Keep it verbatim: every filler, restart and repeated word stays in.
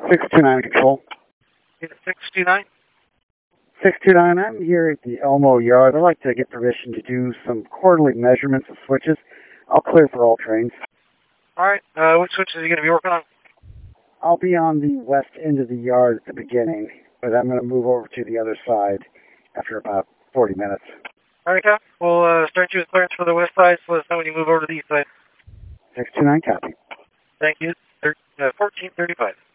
six two nine Control. six two nine? six two nine, I'm here at the Elmo Yard. I'd like to get permission to do some quarterly measurements of switches. I'll clear for all trains. All right. Uh, what switches are you going to be working on? I'll be on the west end of the yard at the beginning, but I'm going to move over to the other side after about forty minutes. All right, Cap. We'll uh, start you with clearance for the west side, so let us know when you move over to the east side. six two nine, copy. Thank you. Thir uh, fourteen thirty-five.